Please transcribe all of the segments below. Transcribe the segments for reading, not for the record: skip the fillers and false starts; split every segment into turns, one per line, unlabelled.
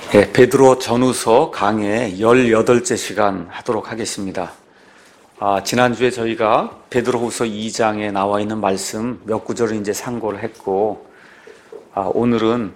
네, 베드로 전후서 강의 18째 시간 하도록 하겠습니다. 지난주에 저희가 베드로후서 2장에 나와 있는 말씀 몇 구절을 이제 상고를 했고, 오늘은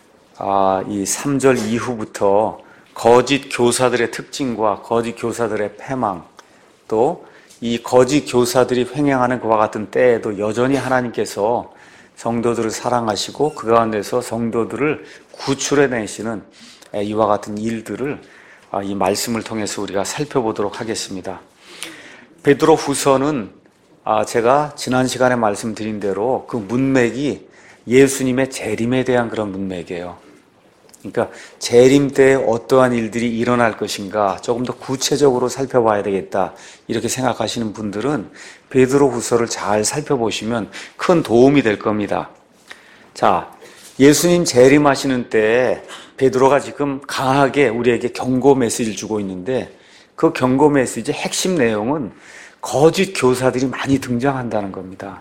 이 3절 이후부터 거짓 교사들의 특징과 거짓 교사들의 패망, 또 이 거짓 교사들이 횡행하는 그와 같은 때에도 여전히 하나님께서 성도들을 사랑하시고 그 가운데서 성도들을 구출해내시는 이와 같은 일들을 이 말씀을 통해서 우리가 살펴보도록 하겠습니다. 베드로 후서는 제가 지난 시간에 말씀드린 대로 그 문맥이 예수님의 재림에 대한 그런 문맥이에요. 그러니까 재림 때 어떠한 일들이 일어날 것인가 조금 더 구체적으로 살펴봐야 되겠다 이렇게 생각하시는 분들은 베드로 후서를 잘 살펴보시면 큰 도움이 될 겁니다. 자, 예수님 재림하시는 때 베드로가 지금 강하게 우리에게 경고 메시지를 주고 있는데, 그 경고 메시지의 핵심 내용은 거짓 교사들이 많이 등장한다는 겁니다.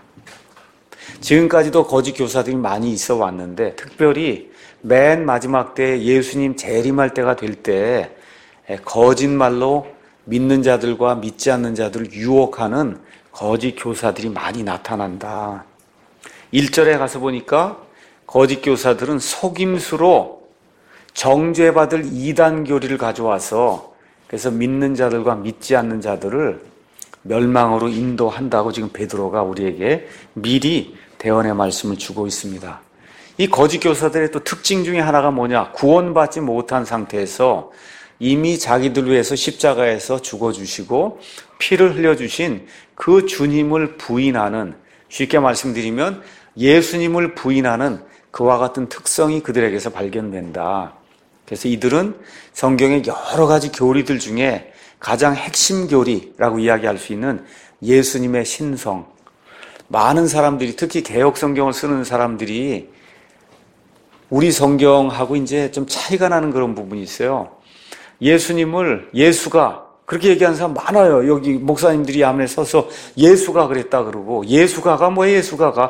지금까지도 거짓 교사들이 많이 있어 왔는데, 특별히 맨 마지막 때 예수님 재림할 때가 될 때 거짓말로 믿는 자들과 믿지 않는 자들을 유혹하는 거짓 교사들이 많이 나타난다. 1절에 가서 보니까 거짓 교사들은 속임수로 정죄받을 이단 교리를 가져와서 그래서 믿는 자들과 믿지 않는 자들을 멸망으로 인도한다고 지금 베드로가 우리에게 미리 대언의 말씀을 주고 있습니다. 이 거짓 교사들의 또 특징 중에 하나가 뭐냐? 구원받지 못한 상태에서 이미 자기들 위해서 십자가에서 죽어주시고 피를 흘려주신 그 주님을 부인하는, 쉽게 말씀드리면 예수님을 부인하는 그와 같은 특성이 그들에게서 발견된다. 그래서 이들은 성경의 여러 가지 교리들 중에 가장 핵심 교리라고 이야기할 수 있는 예수님의 신성. 많은 사람들이, 특히 개역 성경을 쓰는 사람들이 우리 성경하고 이제 좀 차이가 나는 그런 부분이 있어요. 예수가 그렇게 얘기하는 사람 많아요. 여기 목사님들이 앞에 서서 예수가 그랬다 그러고, 예수가가 뭐예요? 예수가가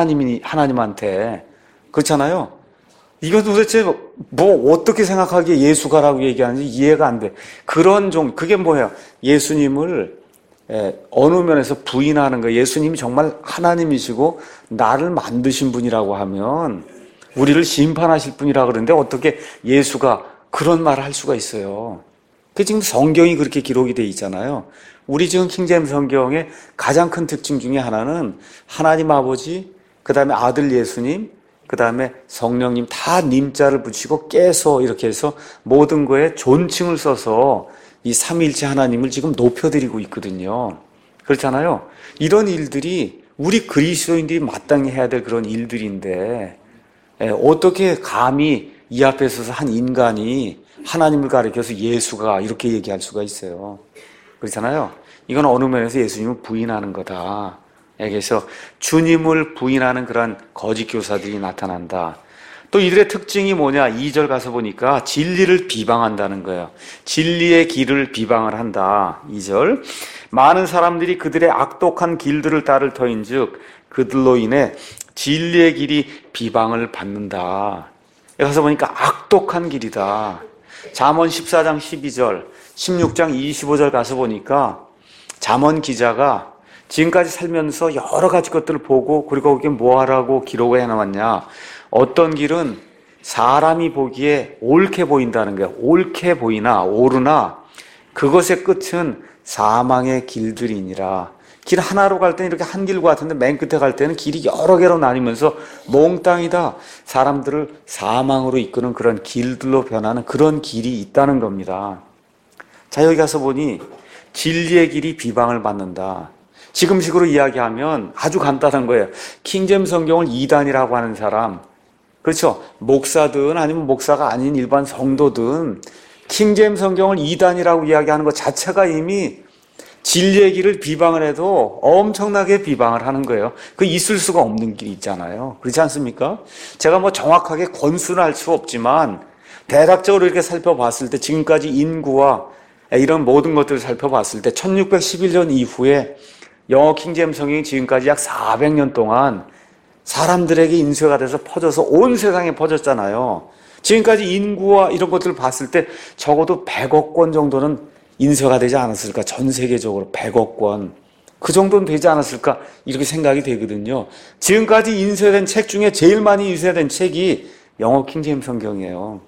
하나님한테 그렇잖아요. 이거 도대체 뭐 어떻게 생각하기에 예수가라고 얘기하는지 이해가 안 돼. 그게 뭐예요? 예수님을 어느 면에서 부인하는 거예요. 예수님이 정말 하나님이시고 나를 만드신 분이라고 하면 우리를 심판하실 분이라 그러는데 어떻게 예수가 그런 말을 할 수가 있어요? 그 지금 성경이 그렇게 기록이 돼 있잖아요. 우리 지금 킹제임스 성경의 가장 큰 특징 중에 하나는 하나님 아버지, 그 다음에 아들 예수님, 그 다음에 성령님 다 님자를 붙이고 깨서 이렇게 해서 모든 거에 존칭을 써서 이 삼위일체 하나님을 지금 높여드리고 있거든요. 그렇잖아요. 이런 일들이 우리 그리스도인들이 마땅히 해야 될 그런 일들인데, 어떻게 감히 이 앞에 서서 한 인간이 하나님을 가리켜서 예수가 이렇게 얘기할 수가 있어요. 그렇잖아요. 이건 어느 면에서 예수님을 부인하는 거다. 그래서 주님을 부인하는 그런 거짓 교사들이 나타난다. 또 이들의 특징이 뭐냐? 2절 가서 보니까 진리를 비방한다는 거예요. 진리의 길을 비방을 한다. 2절. 많은 사람들이 그들의 악독한 길들을 따를 터인즉 그들로 인해 진리의 길이 비방을 받는다. 여기 가서 보니까 악독한 길이다. 잠언 14장 12절, 16장 25절 가서 보니까 잠언 기자가 지금까지 살면서 여러 가지 것들을 보고, 그리고 거기에 뭐하라고 기록을 해놨냐? 어떤 길은 사람이 보기에 옳게 보인다는 거예요. 옳게 보이나 오르나 그것의 끝은 사망의 길들이니라. 길 하나로 갈 때는 이렇게 한 길 같은데 맨 끝에 갈 때는 길이 여러 개로 나뉘면서 몽땅이다. 사람들을 사망으로 이끄는 그런 길들로 변하는 그런 길이 있다는 겁니다. 자, 여기 가서 보니 진리의 길이 비방을 받는다. 지금식으로 이야기하면 아주 간단한 거예요. 킹제임스 성경을 이단이라고 하는 사람, 그렇죠? 목사든 아니면 목사가 아닌 일반 성도든 킹제임스 성경을 이단이라고 이야기하는 것 자체가 이미 진리의 길을 비방을 해도 엄청나게 비방을 하는 거예요. 그 있을 수가 없는 길이 있잖아요. 그렇지 않습니까? 제가 뭐 정확하게 권수는 할 수 없지만 대략적으로 이렇게 살펴봤을 때, 지금까지 인구와 이런 모든 것들을 살펴봤을 때 1611년 이후에 영어 킹제임스 성경이 지금까지 약 400년 동안 사람들에게 인쇄가 돼서 퍼져서 온 세상에 퍼졌잖아요. 지금까지 인구와 이런 것들을 봤을 때 적어도 100억 권 정도는 인쇄가 되지 않았을까? 전 세계적으로 100억 권. 그 정도는 되지 않았을까? 이렇게 생각이 되거든요. 지금까지 인쇄된 책 중에 제일 많이 인쇄된 책이 영어 킹제임스 성경이에요.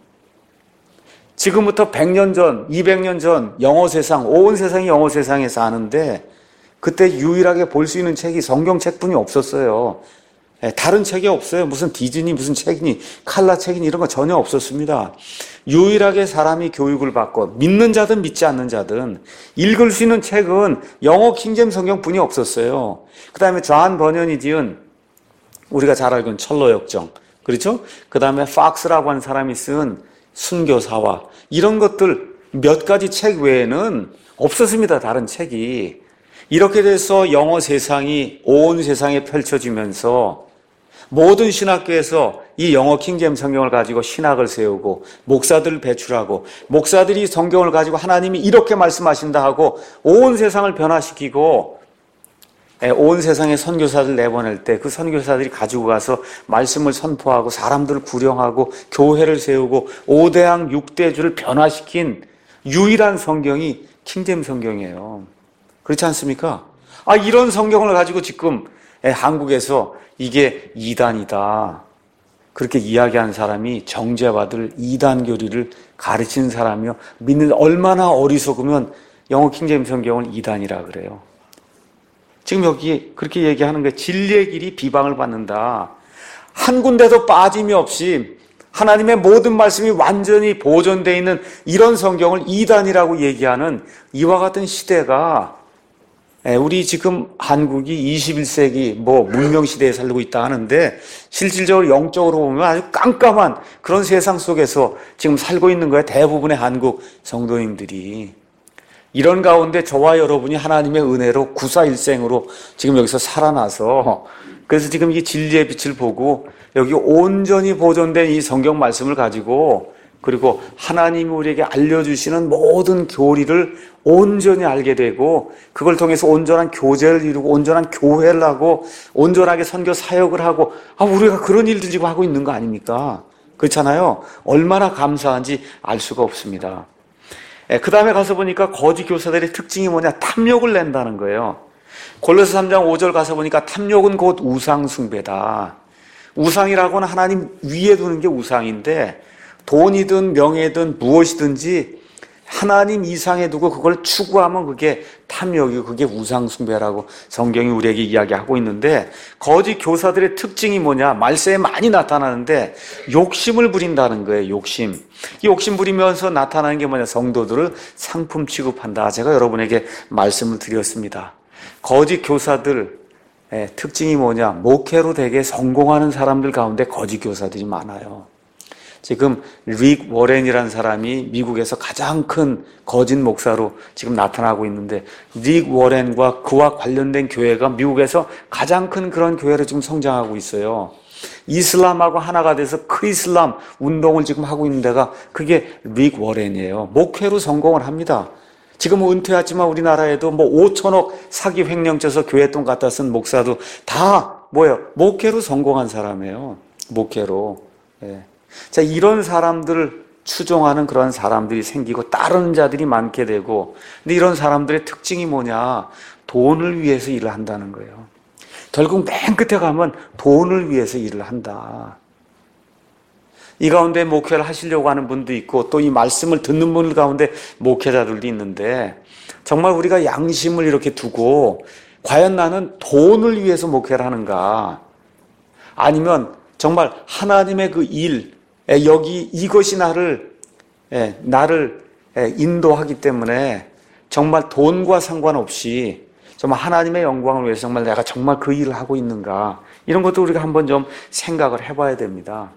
지금부터 100년 전, 200년 전 영어 세상, 온 세상이 영어 세상에 사는데 그때 유일하게 볼 수 있는 책이 성경책뿐이 없었어요. 다른 책이 없어요. 무슨 디즈니 무슨 책이니 칼라 책이니 이런 거 전혀 없었습니다. 유일하게 사람이 교육을 받고 믿는 자든 믿지 않는 자든 읽을 수 있는 책은 영어 킹제임스 성경뿐이 없었어요. 그 다음에 존 버년이 지은 우리가 잘 알고 있는 철로 역정, 그렇죠? 그 다음에 팍스라고 하는 사람이 쓴 순교사와 이런 것들 몇 가지 책 외에는 없었습니다. 다른 책이. 이렇게 돼서 영어 세상이 온 세상에 펼쳐지면서 모든 신학교에서 이 영어 킹제임스 성경을 가지고 신학을 세우고 목사들을 배출하고 목사들이 성경을 가지고 하나님이 이렇게 말씀하신다 하고 온 세상을 변화시키고 온 세상에 선교사들 내보낼 때 그 선교사들이 가지고 가서 말씀을 선포하고 사람들을 구령하고 교회를 세우고 5대양 6대주를 변화시킨 유일한 성경이 킹제임스 성경이에요. 그렇지 않습니까? 이런 성경을 가지고 지금 한국에서 이게 이단이다 그렇게 이야기하는 사람이 정죄받을 이단 교리를 가르치는 사람이요. 믿는 얼마나 어리석으면 영어 킹제임스 성경을 이단이라 그래요. 지금 여기 그렇게 얘기하는 게 진리의 길이 비방을 받는다. 한 군데도 빠짐이 없이 하나님의 모든 말씀이 완전히 보존되어 있는 이런 성경을 이단이라고 얘기하는 이와 같은 시대가 우리 지금 한국이 21세기 문명 시대에 살고 있다 하는데 실질적으로 영적으로 보면 아주 깜깜한 그런 세상 속에서 지금 살고 있는 거예요. 대부분의 한국 성도님들이. 이런 가운데 저와 여러분이 하나님의 은혜로 구사일생으로 지금 여기서 살아나서 그래서 지금 이 진리의 빛을 보고 여기 온전히 보존된 이 성경 말씀을 가지고 그리고 하나님이 우리에게 알려주시는 모든 교리를 온전히 알게 되고 그걸 통해서 온전한 교제를 이루고 온전한 교회를 하고 온전하게 선교 사역을 하고 우리가 그런 일들 지금 하고 있는 거 아닙니까? 그렇잖아요. 얼마나 감사한지 알 수가 없습니다. 그 다음에 가서 보니까 거짓 교사들의 특징이 뭐냐? 탐욕을 낸다는 거예요. 골로새 3장 5절 가서 보니까 탐욕은 곧 우상 숭배다. 우상이라고는 하나님 위에 두는 게 우상인데 돈이든 명예든 무엇이든지 하나님 이상에 두고 그걸 추구하면 그게 탐욕이고 그게 우상 숭배라고 성경이 우리에게 이야기하고 있는데 거짓 교사들의 특징이 뭐냐? 말세에 많이 나타나는데 욕심을 부린다는 거예요. 욕심. 이 욕심 부리면서 나타나는 게 뭐냐? 성도들을 상품 취급한다. 제가 여러분에게 말씀을 드렸습니다. 거짓 교사들 특징이 뭐냐? 목회로 되게 성공하는 사람들 가운데 거짓 교사들이 많아요. 지금 릭 워렌이라는 사람이 미국에서 가장 큰 거짓 목사로 지금 나타나고 있는데 릭 워렌과 그와 관련된 교회가 미국에서 가장 큰 그런 교회로 지금 성장하고 있어요. 이슬람하고 하나가 돼서 크이슬람 운동을 지금 하고 있는 데가 그게 릭 워렌이에요. 목회로 성공을 합니다. 지금 은퇴했지만 우리나라에도 5천억 사기 횡령죄서 교회 돈 갖다 쓴 목사도 다 목회로 성공한 사람이에요. 목회로. 자, 이런 사람들을 추종하는 그런 사람들이 생기고 따르는 자들이 많게 되고 근데 이런 사람들의 특징이 뭐냐? 돈을 위해서 일을 한다는 거예요. 결국 맨 끝에 가면 돈을 위해서 일을 한다. 이 가운데 목회를 하시려고 하는 분도 있고 또 이 말씀을 듣는 분들 가운데 목회자들도 있는데 정말 우리가 양심을 이렇게 두고 과연 나는 돈을 위해서 목회를 하는가? 아니면 정말 하나님의 그 일 여기 이것이 나를 인도하기 때문에 정말 돈과 상관없이 정말 하나님의 영광을 위해서 정말 내가 정말 그 일을 하고 있는가 이런 것도 우리가 한번 좀 생각을 해봐야 됩니다.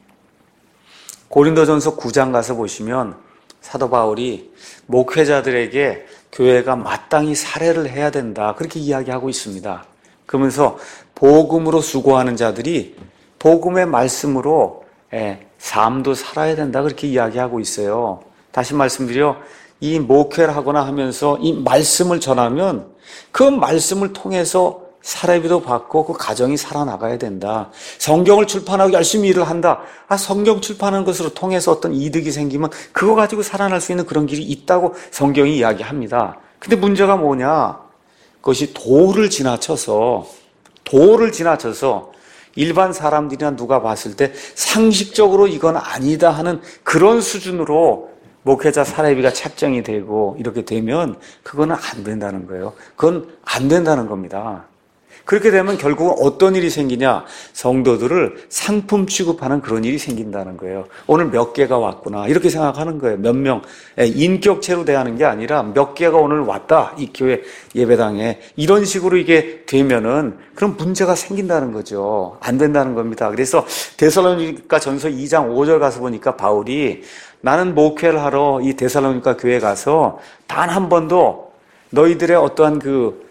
고린도전서 9장 가서 보시면 사도 바울이 목회자들에게 교회가 마땅히 살해를 해야 된다 그렇게 이야기하고 있습니다. 그러면서 복음으로 수고하는 자들이 복음의 말씀으로 삶도 살아야 된다 그렇게 이야기하고 있어요. 다시 말씀드려 이 목회를 하거나 하면서 이 말씀을 전하면 그 말씀을 통해서 사례비도 받고 그 가정이 살아나가야 된다. 성경을 출판하고 열심히 일을 한다. 성경 출판하는 것으로 통해서 어떤 이득이 생기면 그거 가지고 살아날 수 있는 그런 길이 있다고 성경이 이야기합니다. 근데 문제가 뭐냐? 그것이 도를 지나쳐서 일반 사람들이나 누가 봤을 때 상식적으로 이건 아니다 하는 그런 수준으로 목회자 사례비가 책정이 되고 이렇게 되면 그거는 안 된다는 거예요. 그건 안 된다는 겁니다. 그렇게 되면 결국은 어떤 일이 생기냐? 성도들을 상품 취급하는 그런 일이 생긴다는 거예요. 오늘 몇 개가 왔구나 이렇게 생각하는 거예요. 몇 명 인격체로 대하는 게 아니라 몇 개가 오늘 왔다 이 교회 예배당에 이런 식으로 이게 되면은 그런 문제가 생긴다는 거죠. 안 된다는 겁니다. 그래서 데살로니가 전서 2장 5절 가서 보니까 바울이 나는 목회를 하러 이 데살로니가 교회에 가서 단 한 번도 너희들의 어떠한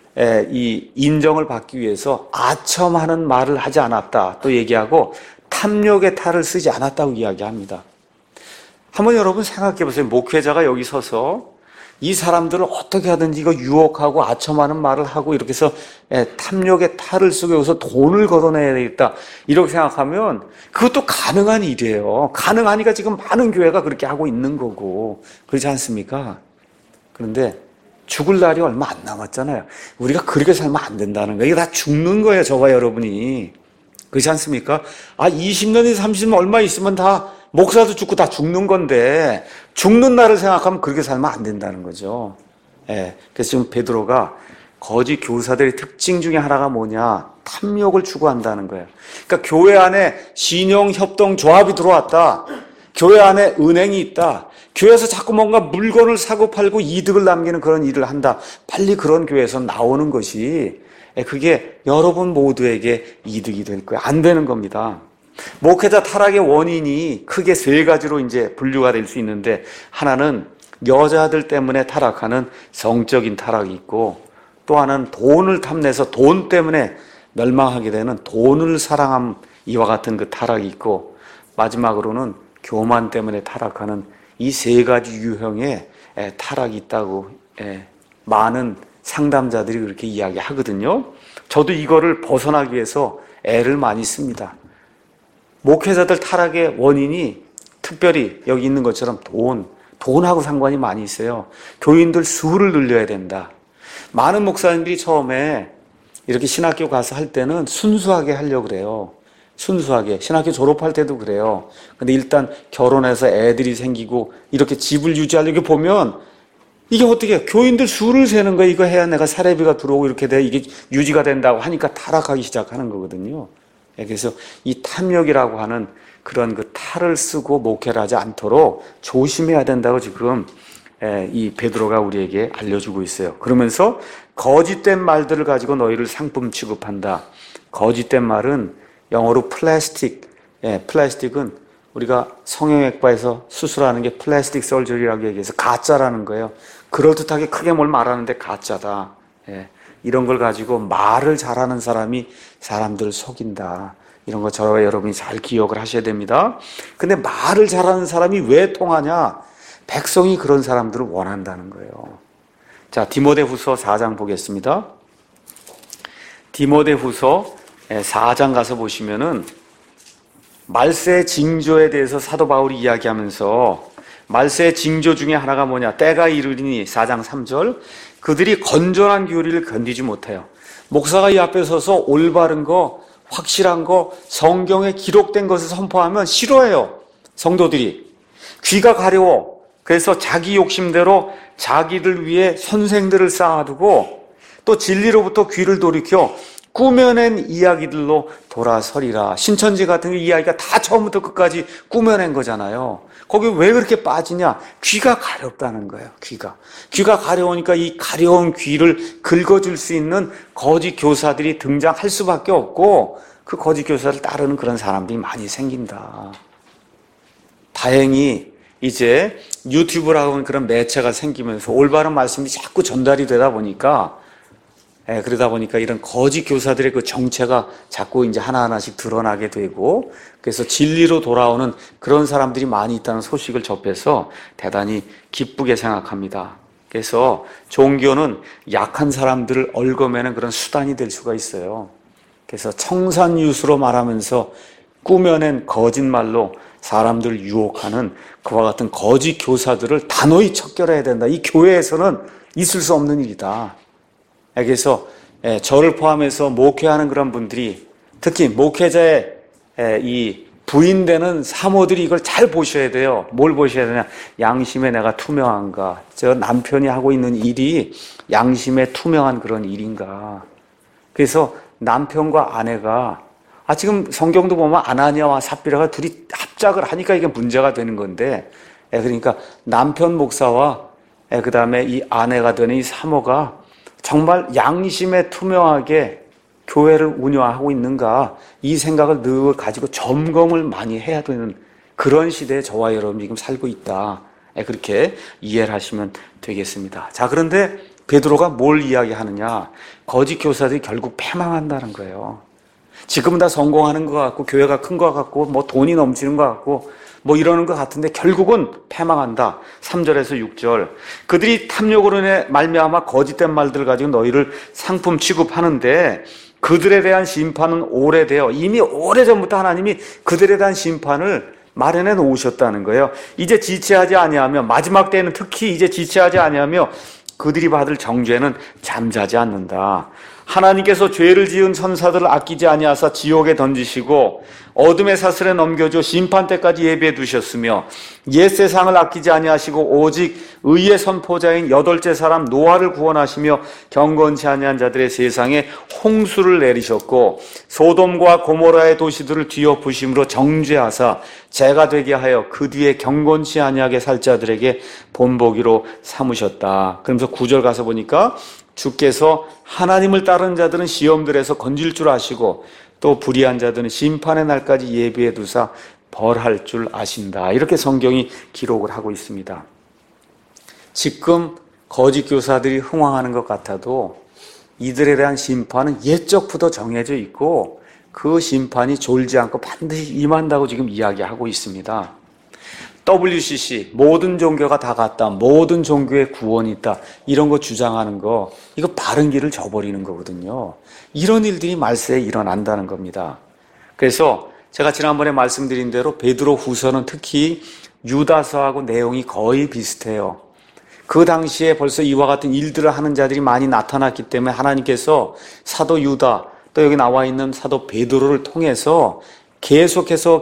이 인정을 받기 위해서 아첨하는 말을 하지 않았다. 또 얘기하고 탐욕의 탈을 쓰지 않았다고 이야기합니다. 한번 여러분 생각해 보세요. 목회자가 여기 서서 이 사람들을 어떻게 하든지 이거 유혹하고 아첨하는 말을 하고 이렇게 해서 탐욕의 탈을 쓰고 여기서 돈을 걷어내야 되겠다. 이렇게 생각하면 그것도 가능한 일이에요. 가능하니까 지금 많은 교회가 그렇게 하고 있는 거고. 그렇지 않습니까? 그런데 죽을 날이 얼마 안 남았잖아요. 우리가 그렇게 살면 안 된다는 거예요. 이게 다 죽는 거예요, 저와 여러분이. 그렇지 않습니까? 20년이 30년 얼마 있으면 다 목사도 죽고 다 죽는 건데 죽는 날을 생각하면 그렇게 살면 안 된다는 거죠. 그래서 지금 베드로가 거짓 교사들의 특징 중에 하나가 뭐냐? 탐욕을 추구한다는 거예요. 그러니까 교회 안에 신용협동조합이 들어왔다. 교회 안에 은행이 있다. 교회에서 자꾸 뭔가 물건을 사고 팔고 이득을 남기는 그런 일을 한다. 빨리 그런 교회에서 나오는 것이 그게 여러분 모두에게 이득이 될 거예요. 안 되는 겁니다. 목회자 타락의 원인이 크게 세 가지로 이제 분류가 될 수 있는데 하나는 여자들 때문에 타락하는 성적인 타락이 있고 또 하나는 돈을 탐내서 돈 때문에 멸망하게 되는 돈을 사랑함 이와 같은 그 타락이 있고 마지막으로는 교만 때문에 타락하는 이 세 가지 유형의 타락이 있다고 많은 상담자들이 그렇게 이야기하거든요. 저도 이거를 벗어나기 위해서 애를 많이 씁니다. 목회자들 타락의 원인이 특별히 여기 있는 것처럼 돈하고 상관이 많이 있어요. 교인들 수를 늘려야 된다. 많은 목사님들이 처음에 이렇게 신학교 가서 할 때는 순수하게 하려고 그래요. 순수하게. 신학교 졸업할 때도 그래요. 근데 일단 결혼해서 애들이 생기고 이렇게 집을 유지하려고 보면 이게 어떻게 교인들 수를 세는 거야. 이거 해야 내가 사례비가 들어오고 이렇게 돼. 이게 유지가 된다고 하니까 타락하기 시작하는 거거든요. 그래서 이 탐욕이라고 하는 그런 그 탈을 쓰고 목회를 하지 않도록 조심해야 된다고 지금 이 베드로가 우리에게 알려주고 있어요. 그러면서 거짓된 말들을 가지고 너희를 상품 취급한다. 거짓된 말은 영어로 플라스틱. 플라스틱은 우리가 성형외과에서 수술하는 게 플라스틱 설저리라고 얘기해서 가짜라는 거예요. 그럴듯하게 크게 뭘 말하는데 가짜다. 이런 걸 가지고 말을 잘하는 사람이 사람들을 속인다. 이런 거 저와 여러분이 잘 기억을 하셔야 됩니다. 근데 말을 잘하는 사람이 왜 통하냐? 백성이 그런 사람들을 원한다는 거예요. 자, 디모데후서 4장 보겠습니다. 디모데후서 4장 가서 보시면은 말세 징조에 대해서 사도 바울이 이야기하면서 말세의 징조 중에 하나가 뭐냐? 때가 이르리니 4장 3절 그들이 건전한 교리를 견디지 못해요. 목사가 이 앞에 서서 올바른 거, 확실한 거, 성경에 기록된 것을 선포하면 싫어해요. 성도들이. 귀가 가려워. 그래서 자기 욕심대로 자기들 위해 선생들을 쌓아두고 또 진리로부터 귀를 돌이켜 꾸며낸 이야기들로 돌아서리라. 신천지 같은 이야기가 다 처음부터 끝까지 꾸며낸 거잖아요. 거기 왜 그렇게 빠지냐? 귀가 가렵다는 거예요. 귀가 가려우니까 이 가려운 귀를 긁어줄 수 있는 거짓 교사들이 등장할 수밖에 없고 그 거짓 교사를 따르는 그런 사람들이 많이 생긴다. 다행히 이제 유튜브라고 하는 그런 매체가 생기면서 올바른 말씀이 자꾸 전달이 되다 보니까 그러다 보니까 이런 거짓 교사들의 그 정체가 자꾸 이제 하나하나씩 드러나게 되고 그래서 진리로 돌아오는 그런 사람들이 많이 있다는 소식을 접해서 대단히 기쁘게 생각합니다. 그래서 종교는 약한 사람들을 얽어매는 그런 수단이 될 수가 있어요. 그래서 청산유수로 말하면서 꾸며낸 거짓말로 사람들을 유혹하는 그와 같은 거짓 교사들을 단호히 척결해야 된다. 이 교회에서는 있을 수 없는 일이다. 그래서 저를 포함해서 목회하는 그런 분들이 특히 목회자의 이 부인되는 사모들이 이걸 잘 보셔야 돼요. 뭘 보셔야 되냐? 양심에 내가 투명한가? 저 남편이 하고 있는 일이 양심에 투명한 그런 일인가? 그래서 남편과 아내가 지금 성경도 보면 아나니아와 삽비라가 둘이 합작을 하니까 이게 문제가 되는 건데, 그러니까 남편 목사와 그 다음에 이 아내가 되는 이 사모가 정말 양심에 투명하게 교회를 운영하고 있는가, 이 생각을 늘 가지고 점검을 많이 해야 되는 그런 시대에 저와 여러분이 지금 살고 있다. 그렇게 이해를 하시면 되겠습니다. 자, 그런데 베드로가 뭘 이야기하느냐? 거짓 교사들이 결국 패망한다는 거예요. 지금은 다 성공하는 것 같고 교회가 큰 것 같고 뭐 돈이 넘치는 것 같고 뭐 이러는 것 같은데 결국은 패망한다. 3절에서 6절. 그들이 탐욕으로 인해 말미암아 거짓된 말들을 가지고 너희를 상품 취급하는데 그들에 대한 심판은 오래되어 이미 오래전부터 하나님이 그들에 대한 심판을 마련해 놓으셨다는 거예요. 이제 지체하지 아니하며 마지막 때에는 특히 이제 지체하지 아니하며 그들이 받을 정죄는 잠자지 않는다. 하나님께서 죄를 지은 천사들을 아끼지 아니하사 지옥에 던지시고 어둠의 사슬에 넘겨줘 심판 때까지 예비해 두셨으며 옛 세상을 아끼지 아니하시고 오직 의의 선포자인 여덟째 사람 노아를 구원하시며 경건치 아니한 자들의 세상에 홍수를 내리셨고 소돔과 고모라의 도시들을 뒤엎으심으로 정죄하사 죄가 되게 하여 그 뒤에 경건치 아니하게 살 자들에게 본보기로 삼으셨다. 그러면서 9절 가서 보니까 주께서 하나님을 따르는 자들은 시험들에서 건질 줄 아시고 또 불의한 자들은 심판의 날까지 예비해 두사 벌할 줄 아신다. 이렇게 성경이 기록을 하고 있습니다. 지금 거짓 교사들이 흥황하는 것 같아도 이들에 대한 심판은 옛적부터 정해져 있고 그 심판이 졸지 않고 반드시 임한다고 지금 이야기하고 있습니다. WCC, 모든 종교가 다 같다, 모든 종교에 구원이 있다, 이런 거 주장하는 거, 이거 바른 길을 저버리는 거거든요. 이런 일들이 말세에 일어난다는 겁니다. 그래서 제가 지난번에 말씀드린 대로 베드로 후서는 특히 유다서하고 내용이 거의 비슷해요. 그 당시에 벌써 이와 같은 일들을 하는 자들이 많이 나타났기 때문에 하나님께서 사도 유다, 또 여기 나와 있는 사도 베드로를 통해서 계속해서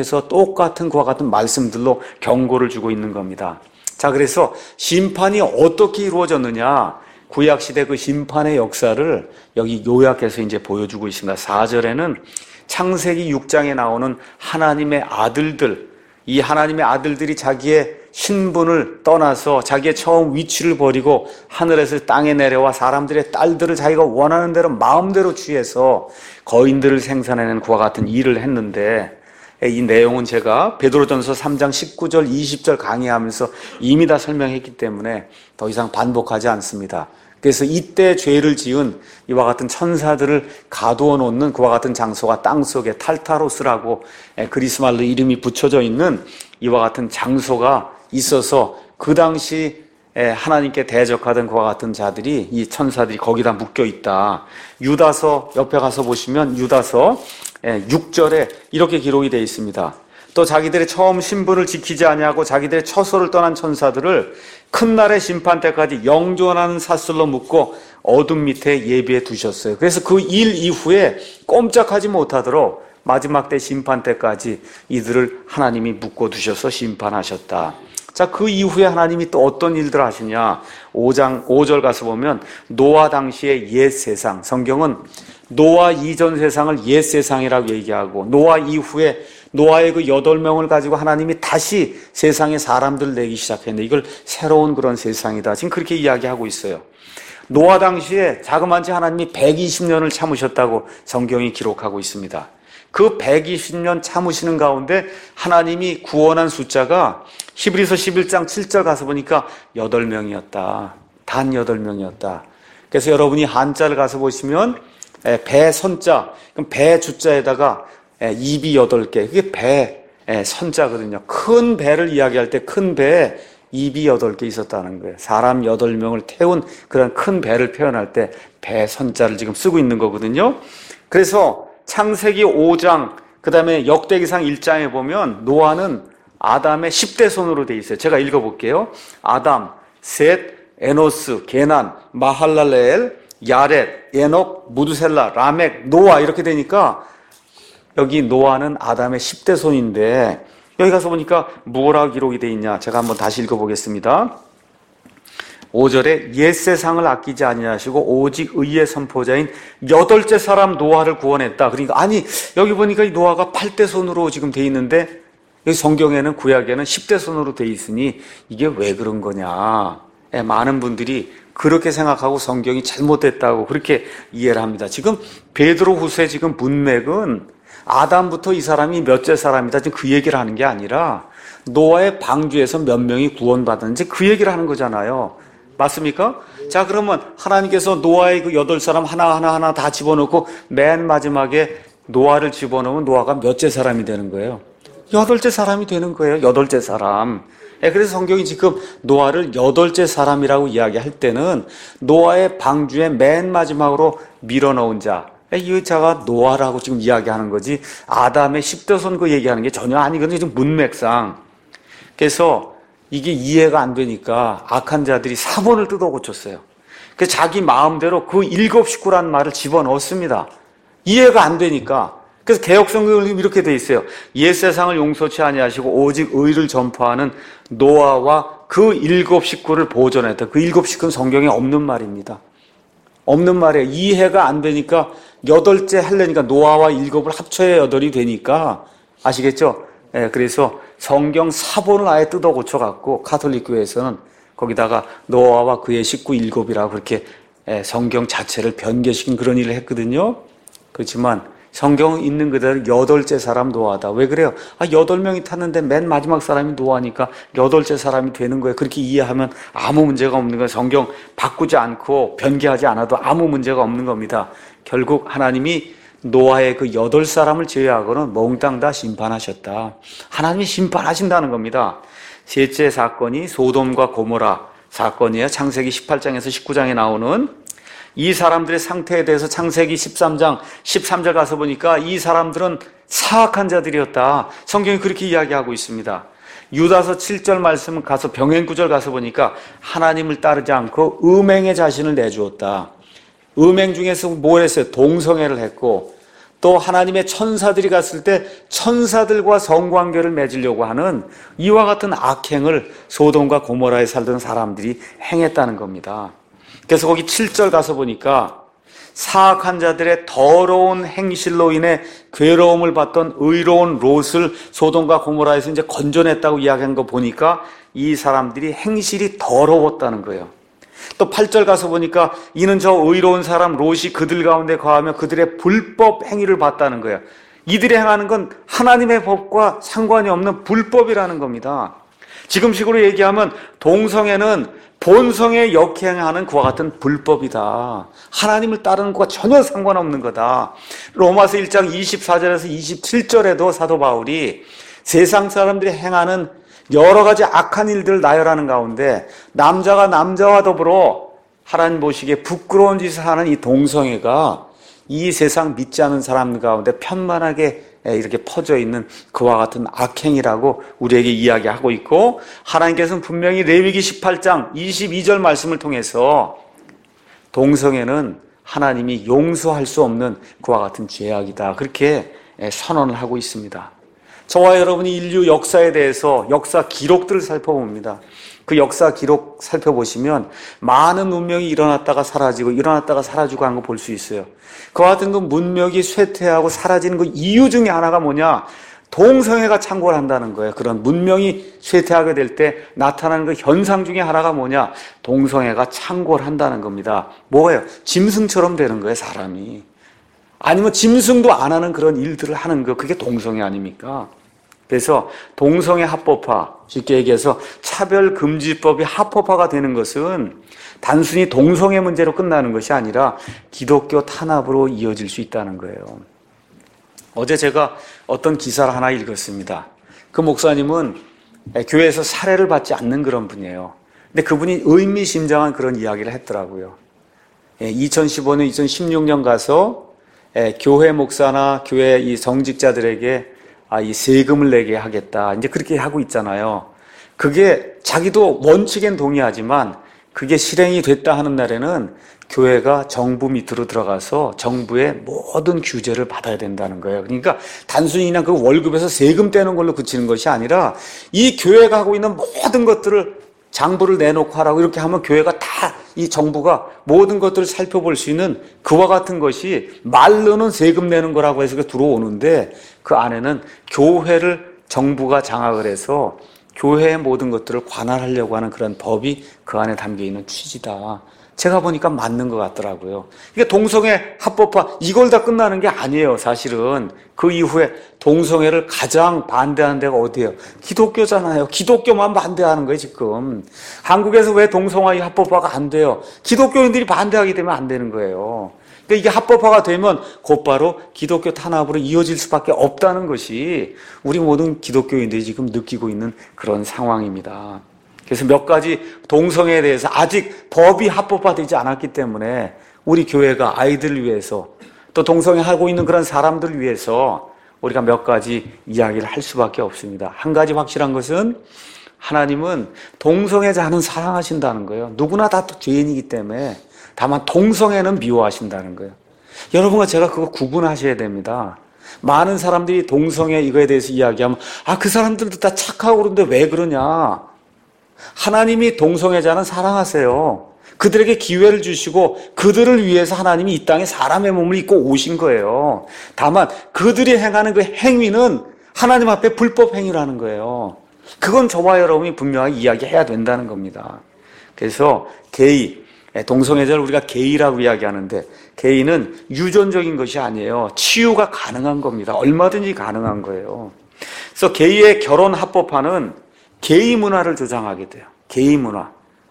똑같은 그와 같은 말씀들로 경고를 주고 있는 겁니다. 자, 그래서 심판이 어떻게 이루어졌느냐? 구약시대 그 심판의 역사를 여기 요약해서 이제 보여주고 있습니다. 4절에는 창세기 6장에 나오는 하나님의 아들들, 이 하나님의 아들들이 자기의 신분을 떠나서 자기의 처음 위치를 버리고 하늘에서 땅에 내려와 사람들의 딸들을 자기가 원하는 대로 마음대로 취해서 거인들을 생산해낸 그와 같은 일을 했는데, 이 내용은 제가 베드로전서 3장 19절 20절 강의하면서 이미 다 설명했기 때문에 더 이상 반복하지 않습니다. 그래서 이때 죄를 지은 이와 같은 천사들을 가두어 놓는 그와 같은 장소가 땅속에 탈타로스라고 그리스 말로 이름이 붙여져 있는 이와 같은 장소가 있어서 그 당시 하나님께 대적하던 그와 같은 자들이, 이 천사들이 거기다 묶여 있다. 유다서 옆에 가서 보시면 유다서 6절에 이렇게 기록이 되어 있습니다. 또 자기들의 처음 신분을 지키지 아니하고 자기들의 처소를 떠난 천사들을 큰 날의 심판 때까지 영존하는 사슬로 묶고 어둠 밑에 예비해 두셨어요. 그래서 그 일 이후에 꼼짝하지 못하도록 마지막 때 심판 때까지 이들을 하나님이 묶어 두셔서 심판하셨다. 자, 그 이후에 하나님이 또 어떤 일들을 하시냐? 5장 5절 가서 보면 노아 당시의 옛 세상, 성경은 노아 이전 세상을 옛 세상이라고 얘기하고 노아 이후에 노아의 그 8명을 가지고 하나님이 다시 세상에 사람들을 내기 시작했는데 이걸 새로운 그런 세상이다. 지금 그렇게 이야기하고 있어요. 노아 당시에 자그마치 하나님이 120년을 참으셨다고 성경이 기록하고 있습니다. 그 120년 참으시는 가운데 하나님이 구원한 숫자가 히브리서 11장 7절 가서 보니까 8명이었다. 단 8명이었다. 그래서 여러분이 한자를 가서 보시면 배 선자, 그럼 배 주자에다가 입이 8개, 그게 배 선자거든요. 큰 배를 이야기할 때 큰 배에 입이 8개 있었다는 거예요. 사람 8명을 태운 그런 큰 배를 표현할 때 배 선자를 지금 쓰고 있는 거거든요. 그래서 창세기 5장, 그 다음에 역대기상 1장에 보면 노아는 아담의 10대 손으로 돼 있어요. 제가 읽어볼게요. 아담, 셋, 에노스, 게난, 마할랄레엘, 야렛, 에녹, 무두셀라, 라멕, 노아 이렇게 되니까 여기 노아는 아담의 10대 손인데 여기 가서 보니까 뭐라고 기록이 돼 있냐. 제가 한번 다시 읽어보겠습니다. 5절에 옛 세상을 아끼지 아니하시고 오직 의의 선포자인 8째 사람 노아를 구원했다. 그러니까 아니 여기 보니까 이 노아가 8대 손으로 지금 돼 있는데 여기 성경에는 구약에는 10대 손으로 돼 있으니 이게 왜 그런 거냐. 많은 분들이 그렇게 생각하고 성경이 잘못됐다고 그렇게 이해를 합니다. 지금 베드로후서의 지금 문맥은 아담부터 이 사람이 몇째 사람이다 지금 그 얘기를 하는 게 아니라 노아의 방주에서 몇 명이 구원받았는지 그 얘기를 하는 거잖아요. 맞습니까? 자, 그러면 하나님께서 노아의 그 8사람 하나하나 다 집어넣고 맨 마지막에 노아를 집어넣으면 노아가 몇째 사람이 되는 거예요? 8째 사람이 되는 거예요. 8째 사람. 그래서 성경이 지금 노아를 8째 사람이라고 이야기할 때는 노아의 방주에 맨 마지막으로 밀어넣은 자, 이 자가 노아라고 지금 이야기하는 거지 아담의 10대 손 그 얘기하는 게 전혀 아니거든요. 지금 문맥상. 그래서 이게 이해가 안 되니까 악한 자들이 사본을 뜯어 고쳤어요. 그래서 자기 마음대로 그 7 식구란 말을 집어넣었습니다. 이해가 안 되니까. 그래서 개역성경은 이렇게 돼 있어요. 옛 세상을 용서치 아니하시고 오직 의를 전파하는 노아와 그 7 식구를 보존했다. 그 7 식구는 성경에 없는 말입니다. 없는 말이에요. 이해가 안 되니까 8째 하려니까 노아와 7을 합쳐야 8이 되니까 아시겠죠? 그래서 성경 사본을 아예 뜯어 고쳐갖고 가톨릭 교회에서는 거기다가 노아와 그의 식구 7이라고 그렇게 성경 자체를 변개시킨 그런 일을 했거든요. 그렇지만 성경은 있는 그대로 8째 사람 노아다. 왜 그래요? 8명이 탔는데 맨 마지막 사람이 노아니까 8째 사람이 되는 거예요. 그렇게 이해하면 아무 문제가 없는 거예요. 성경 바꾸지 않고 변개하지 않아도 아무 문제가 없는 겁니다. 결국 하나님이 노아의 그 8사람을 제외하고는 몽땅 다 심판하셨다. 하나님이 심판하신다는 겁니다. 셋째 사건이 소돔과 고모라 사건이에요. 창세기 18장에서 19장에 나오는 이 사람들의 상태에 대해서 창세기 13장 13절 가서 보니까 이 사람들은 사악한 자들이었다. 성경이 그렇게 이야기하고 있습니다. 유다서 7절 말씀 가서 병행 9절 가서 보니까 하나님을 따르지 않고 음행의 자신을 내주었다. 음행 중에서 뭘 했어요? 동성애를 했고 또 하나님의 천사들이 갔을 때 천사들과 성관계를 맺으려고 하는 이와 같은 악행을 소돔과 고모라에 살던 사람들이 행했다는 겁니다. 그래서 거기 7절 가서 보니까 사악한 자들의 더러운 행실로 인해 괴로움을 받던 의로운 롯을 소돔과 고모라에서 이제 건져냈다고 이야기한 거 보니까 이 사람들이 행실이 더러웠다는 거예요. 또 8절 가서 보니까 이는 저 의로운 사람 롯이 그들 가운데 거하며 그들의 불법 행위를 봤다는 거예요. 이들이 행하는 건 하나님의 법과 상관이 없는 불법이라는 겁니다. 지금식으로 얘기하면 동성애는 본성에 역행하는 그와 같은 불법이다. 하나님을 따르는 것과 전혀 상관없는 거다. 로마서 1장 24절에서 27절에도 사도 바울이 세상 사람들이 행하는 여러 가지 악한 일들을 나열하는 가운데 남자가 남자와 더불어 하나님 보시기에 부끄러운 짓을 하는 이 동성애가 이 세상 믿지 않은 사람들 가운데 편만하게 이렇게 퍼져 있는 그와 같은 악행이라고 우리에게 이야기하고 있고 하나님께서는 분명히 레위기 18장 22절 말씀을 통해서 동성애는 하나님이 용서할 수 없는 그와 같은 죄악이다. 그렇게 선언을 하고 있습니다. 저와 여러분이 인류 역사에 대해서 역사 기록들을 살펴봅니다. 그 역사 기록 살펴보시면 많은 문명이 일어났다가 사라지고 일어났다가 사라지고 한 거 볼 수 있어요. 그와 같은 그 문명이 쇠퇴하고 사라지는 그 이유 중에 하나가 뭐냐? 동성애가 창궐 한다는 거예요. 그런 문명이 쇠퇴하게 될 때 나타나는 그 현상 중에 하나가 뭐냐? 동성애가 창궐한다는 겁니다. 뭐예요? 짐승처럼 되는 거예요, 사람이. 아니면 짐승도 안 하는 그런 일들을 하는 거, 그게 동성애 아닙니까? 그래서 동성애 합법화, 쉽게 얘기해서 차별금지법이 합법화가 되는 것은 단순히 동성애 문제로 끝나는 것이 아니라 기독교 탄압으로 이어질 수 있다는 거예요. 어제 제가 어떤 기사를 하나 읽었습니다. 그 목사님은 교회에서 살해를 받지 않는 그런 분이에요. 근데 그분이 의미심장한 그런 이야기를 했더라고요. 2015년, 2016년 가서 교회 목사나 교회 이 정직자들에게 이 세금을 내게 하겠다. 이제 그렇게 하고 있잖아요. 그게 자기도 원칙엔 동의하지만 그게 실행이 됐다 하는 날에는 교회가 정부 밑으로 들어가서 정부의 모든 규제를 받아야 된다는 거예요. 그러니까 단순히 그냥 그 월급에서 세금 떼는 걸로 그치는 것이 아니라 이 교회가 하고 있는 모든 것들을 장부를 내놓고 하라고 이렇게 하면 교회가 다 이 정부가 모든 것들을 살펴볼 수 있는 그와 같은 것이 말로는 세금 내는 거라고 해서 들어오는데 그 안에는 교회를 정부가 장악을 해서 교회의 모든 것들을 관할하려고 하는 그런 법이 그 안에 담겨있는 취지다. 제가 보니까 맞는 것 같더라고요. 이게 동성애 합법화 이걸 다 끝나는 게 아니에요. 사실은 그 이후에 동성애를 가장 반대하는 데가 어디예요? 기독교잖아요. 기독교만 반대하는 거예요. 지금 한국에서 왜 동성애 합법화가 안 돼요? 기독교인들이 반대하기 때문에 안 되는 거예요. 그러니까 이게 합법화가 되면 곧바로 기독교 탄압으로 이어질 수밖에 없다는 것이 우리 모든 기독교인들이 지금 느끼고 있는 그런 상황입니다. 그래서 몇 가지 동성애에 대해서 아직 법이 합법화되지 않았기 때문에 우리 교회가 아이들을 위해서 또 동성애 하고 있는 그런 사람들을 위해서 우리가 몇 가지 이야기를 할 수밖에 없습니다. 한 가지 확실한 것은 하나님은 동성애자는 사랑하신다는 거예요. 누구나 다 죄인이기 때문에 다만 동성애는 미워하신다는 거예요. 여러분과 제가 그거 구분하셔야 됩니다. 많은 사람들이 동성애 이거에 대해서 이야기하면 그 사람들도 다 착하고 그런데 왜 그러냐. 하나님이 동성애자는 사랑하세요. 그들에게 기회를 주시고 그들을 위해서 하나님이 이 땅에 사람의 몸을 입고 오신 거예요. 다만 그들이 행하는 그 행위는 하나님 앞에 불법 행위라는 거예요. 그건 저와 여러분이 분명하게 이야기해야 된다는 겁니다. 그래서 게이, 동성애자를 우리가 게이라고 이야기하는데 게이는 유전적인 것이 아니에요. 치유가 가능한 겁니다. 얼마든지 가능한 거예요. 그래서 게이의 결혼 합법화는 게이 문화를 조장하게 돼요. 게이 문화.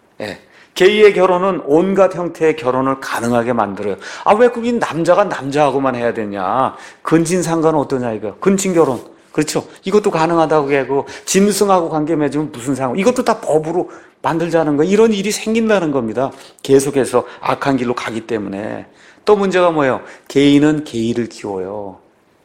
게이의 결혼은 온갖 형태의 결혼을 가능하게 만들어요. 왜 그긴 남자가 남자하고만 해야 되냐. 근친 상관은 어떠냐 이거. 근친 결혼. 그렇죠. 이것도 가능하다고 하고 짐승하고 관계 맺으면 무슨 상관. 이것도 다 법으로 만들자는 거예요. 이런 일이 생긴다는 겁니다. 계속해서 악한 길로 가기 때문에. 또 문제가 뭐예요? 게이는 게이를 키워요.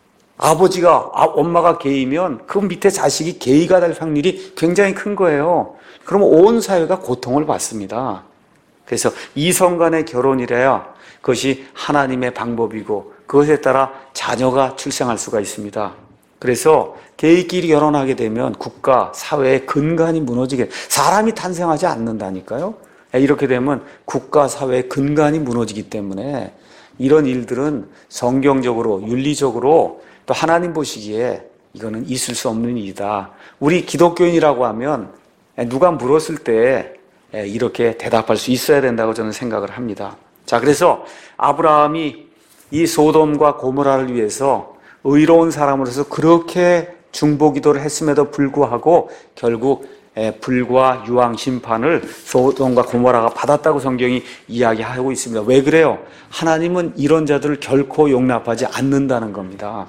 엄마가 게이면 그 밑에 자식이 게이가 될 확률이 굉장히 큰 거예요. 그러면 온 사회가 고통을 받습니다. 그래서 이성 간의 결혼이래야 그것이 하나님의 방법이고 그것에 따라 자녀가 출생할 수가 있습니다. 그래서 게이끼리 결혼하게 되면 국가, 사회의 근간이 무너지게 사람이 탄생하지 않는다니까요. 이렇게 되면 국가, 사회의 근간이 무너지기 때문에 이런 일들은 성경적으로, 윤리적으로 또 하나님 보시기에 이거는 있을 수 없는 일이다. 우리 기독교인이라고 하면 누가 물었을 때 이렇게 대답할 수 있어야 된다고 저는 생각을 합니다. 자, 그래서 아브라함이 이 소돔과 고모라를 위해서 의로운 사람으로서 그렇게 중보기도를 했음에도 불구하고 결국 불과 유황 심판을 소돔과 고모라가 받았다고 성경이 이야기하고 있습니다. 왜 그래요? 하나님은 이런 자들을 결코 용납하지 않는다는 겁니다.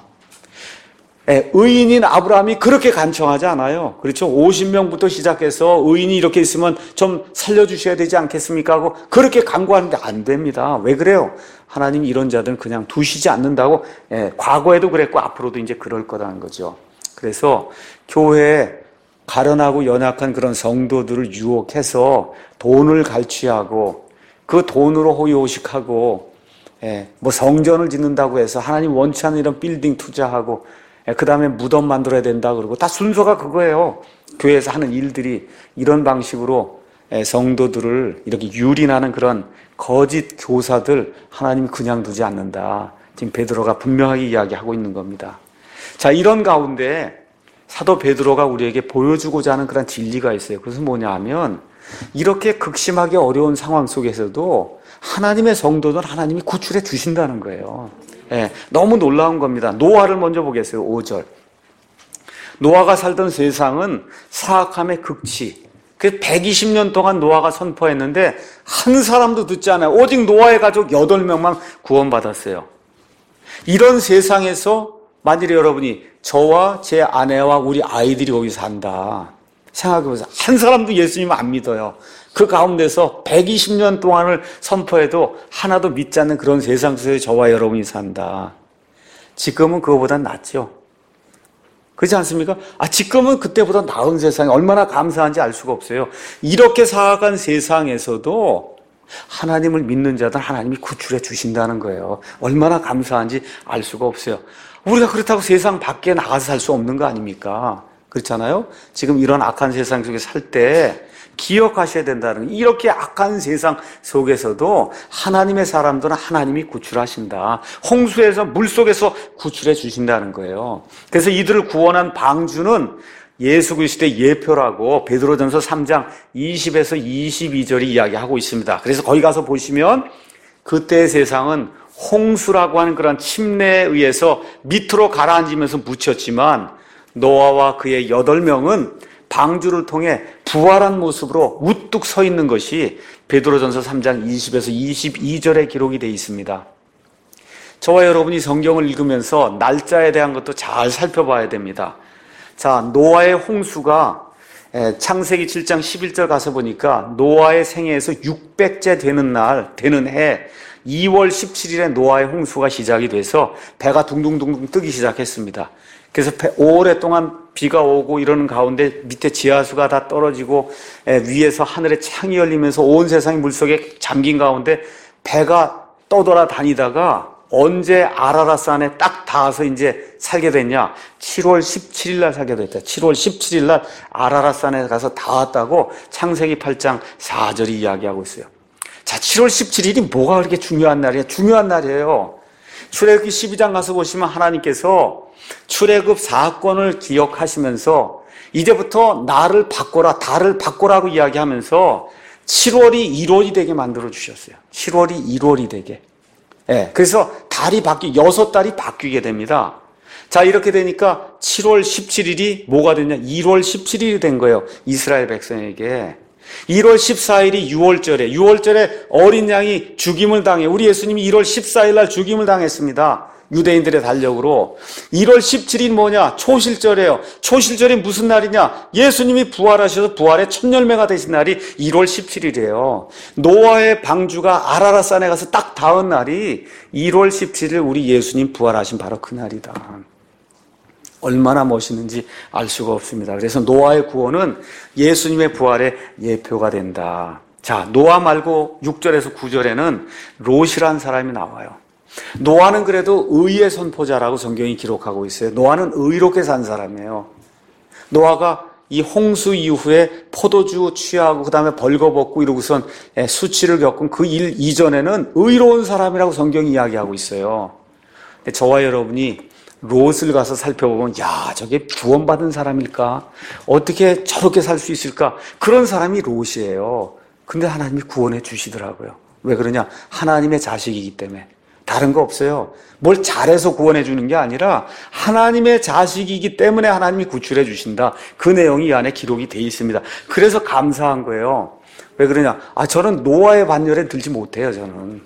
의인인 아브라함이 그렇게 간청하지 않아요. 그렇죠? 50명부터 시작해서 의인이 이렇게 있으면 좀 살려주셔야 되지 않겠습니까? 하고 그렇게 간구하는데 안 됩니다. 왜 그래요? 하나님이 이런 자들은 그냥 두시지 않는다고 과거에도 그랬고 앞으로도 이제 그럴 거라는 거죠. 그래서 교회에 가련하고 연약한 그런 성도들을 유혹해서 돈을 갈취하고 그 돈으로 호의호식하고 성전을 짓는다고 해서 하나님 원치 않는 이런 빌딩 투자하고 그 다음에 무덤 만들어야 된다 그러고 다 순서가 그거예요. 교회에서 하는 일들이 이런 방식으로 성도들을 이렇게 유린하는 그런 거짓 교사들 하나님이 그냥 두지 않는다. 지금 베드로가 분명하게 이야기하고 있는 겁니다. 자, 이런 가운데 사도 베드로가 우리에게 보여주고자 하는 그런 진리가 있어요. 그것은 뭐냐 하면 이렇게 극심하게 어려운 상황 속에서도 하나님의 성도는 하나님이 구출해 주신다는 거예요. 너무 놀라운 겁니다. 노아를 먼저 보겠어요. 5절. 노아가 살던 세상은 사악함의 극치. 그 120년 동안 노아가 선포했는데 한 사람도 듣지 않아요. 오직 노아의 가족 8명만 구원받았어요. 이런 세상에서 만일에 여러분이 저와 제 아내와 우리 아이들이 거기 산다. 생각해보세요. 한 사람도 예수님 안 믿어요. 그 가운데서 120년 동안을 선포해도 하나도 믿지 않는 그런 세상 속에 저와 여러분이 산다. 지금은 그거보단 낫죠. 그렇지 않습니까? 지금은 그때보다 나은 세상이 얼마나 감사한지 알 수가 없어요. 이렇게 살아간 세상에서도 하나님을 믿는 자들 하나님이 구출해 주신다는 거예요. 얼마나 감사한지 알 수가 없어요. 우리가 그렇다고 세상 밖에 나가서 살 수 없는 거 아닙니까? 그렇잖아요? 지금 이런 악한 세상 속에 살 때 기억하셔야 된다는 거예요. 이렇게 악한 세상 속에서도 하나님의 사람들은 하나님이 구출하신다. 홍수에서 물속에서 구출해 주신다는 거예요. 그래서 이들을 구원한 방주는 예수 그리스도의 예표라고 베드로전서 3장 20에서 22절이 이야기하고 있습니다. 그래서 거기 가서 보시면 그때의 세상은 홍수라고 하는 그런 침례에 의해서 밑으로 가라앉으면서 묻혔지만 노아와 그의 8명은 방주를 통해 부활한 모습으로 우뚝 서 있는 것이 베드로전서 3장 20에서 22절에 기록이 되어 있습니다. 저와 여러분이 성경을 읽으면서 날짜에 대한 것도 잘 살펴봐야 됩니다. 자, 노아의 홍수가 창세기 7장 11절 가서 보니까 노아의 생애에서 600째 되는 해 2월 17일에 노아의 홍수가 시작이 돼서 배가 둥둥둥둥 뜨기 시작했습니다. 그래서 오랫동안 비가 오고 이러는 가운데 밑에 지하수가 다 떨어지고 위에서 하늘에 창이 열리면서 온 세상이 물속에 잠긴 가운데 배가 떠돌아 다니다가 언제 아라랏산에 딱 닿아서 이제 살게 됐냐? 7월 17일 날 살게 됐다. 7월 17일 날 아라랏산에 가서 닿았다고 창세기 8장 4절이 이야기하고 있어요. 자, 7월 17일이 뭐가 그렇게 중요한 날이에요? 중요한 날이에요. 출애굽기 12장 가서 보시면 하나님께서 출애굽 사건을 기억하시면서 이제부터 날을 바꿔라, 달을 바꿔라고 이야기하면서 7월이 1월이 되게 만들어 주셨어요. 7월이 1월이 되게. 그래서 달이 6달이 바뀌게 됩니다. 자, 이렇게 되니까 7월 17일이 뭐가 됐냐? 2월 17일이 된 거예요. 이스라엘 백성에게. 1월 14일이 6월절에 어린 양이 죽임을 당해. 우리 예수님이 1월 14일 날 죽임을 당했습니다. 유대인들의 달력으로. 1월 17일 뭐냐? 초실절이에요. 초실절이 무슨 날이냐? 예수님이 부활하셔서 부활의 첫 열매가 되신 날이 1월 17일이에요. 노아의 방주가 아라랏산에 가서 딱 닿은 날이 1월 17일 우리 예수님 부활하신 바로 그 날이다. 얼마나 멋있는지 알 수가 없습니다. 그래서 노아의 구원은 예수님의 부활의 예표가 된다. 자, 노아 말고 6절에서 9절에는 롯이라는 사람이 나와요. 노아는 그래도 의의 선포자라고 성경이 기록하고 있어요. 노아는 의롭게 산 사람이에요. 노아가 이 홍수 이후에 포도주 취하고 그 다음에 벌거벗고 이러고선 수치를 겪은 그 일 이전에는 의로운 사람이라고 성경이 이야기하고 있어요. 근데 저와 여러분이 롯을 가서 살펴보면 야, 저게 구원받은 사람일까? 어떻게 저렇게 살 수 있을까? 그런 사람이 롯이에요. 근데 하나님이 구원해 주시더라고요. 왜 그러냐? 하나님의 자식이기 때문에. 다른 거 없어요. 뭘 잘해서 구원해 주는 게 아니라 하나님의 자식이기 때문에 하나님이 구출해 주신다. 그 내용이 이 안에 기록이 돼 있습니다. 그래서 감사한 거예요. 왜 그러냐? 저는 노아의 반열에 들지 못해요, 저는.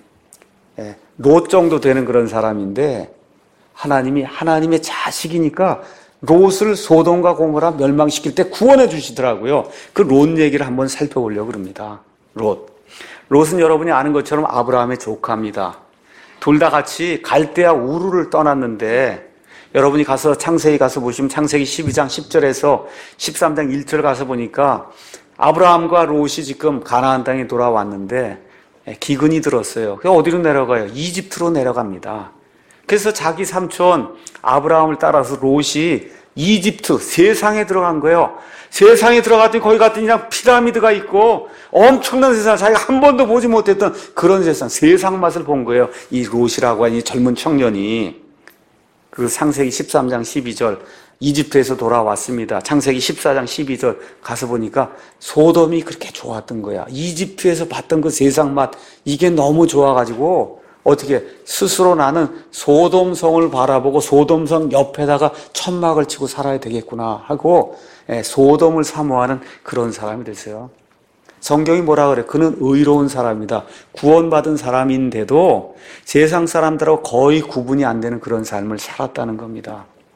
롯 정도 되는 그런 사람인데 하나님이 하나님의 자식이니까 롯을 소돔과 고모라 멸망시킬 때 구원해 주시더라고요. 그 롯 얘기를 한번 살펴보려고 합니다. 롯은 여러분이 아는 것처럼 아브라함의 조카입니다. 둘 다 같이 갈대아 우르를 떠났는데 여러분이 가서 창세기 가서 보시면 창세기 12장 10절에서 13장 1절 가서 보니까 아브라함과 롯이 지금 가나안 땅에 돌아왔는데 기근이 들었어요. 그래서 어디로 내려가요? 이집트로 내려갑니다. 그래서 자기 삼촌 아브라함을 따라서 롯이 이집트 세상에 들어간 거예요. 세상에 들어갔더니 거기 갔더니 그냥 피라미드가 있고 엄청난 세상, 자기가 한 번도 보지 못했던 그런 세상 맛을 본 거예요. 이 롯이라고 하는 이 젊은 청년이. 그 창세기 13장 12절 이집트에서 돌아왔습니다. 창세기 14장 12절 가서 보니까 소돔이 그렇게 좋았던 거야. 이집트에서 봤던 그 세상 맛, 이게 너무 좋아가지고 어떻게 스스로 나는 소돔성을 바라보고 소돔성 옆에다가 천막을 치고 살아야 되겠구나 하고 소돔을 사모하는 그런 사람이 됐어요. 성경이 뭐라 그래? 그는 의로운 사람이다. 구원받은 사람인데도 세상 사람들하고 거의 구분이 안 되는 그런 삶을 살았다는 겁니다.